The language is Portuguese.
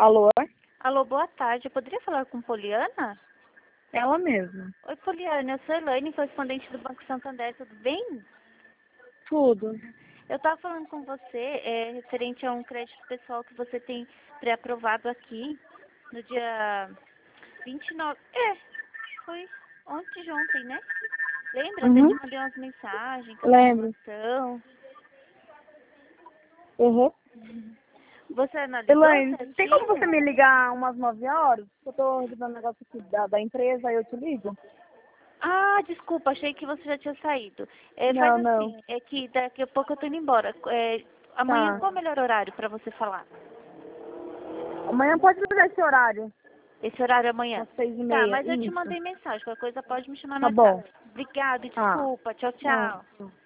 Alô? Alô, boa tarde. Eu poderia falar com Poliana? Ela mesma. Oi, Poliana. Eu sou Elaine, correspondente do Banco Santander. Tudo bem? Tudo. Eu estava falando com você referente a um crédito pessoal que você tem pré-aprovado aqui no dia 29. Foi ontem de ontem, né? Lembra? Até te Uhum. mandei umas mensagens com a Lembro. informação. Uhum. Você analisou Elaine, tem como você certinho? me ligar umas 9 horas? Eu tô resolvendo um negócio aqui da empresa, aí eu te ligo? Ah, desculpa, achei que você já tinha saído. Faz Não, não. assim, é que daqui a pouco eu tô indo embora. Amanhã Tá. qual é o melhor horário para você falar? Amanhã pode ligar esse horário. Esse horário é amanhã? Às 6h30. Tá, mas eu te Isso. mandei mensagem. Qualquer coisa pode me chamar no Tá bom. WhatsApp. Obrigada, Tá. desculpa. Tchau, Não. tchau.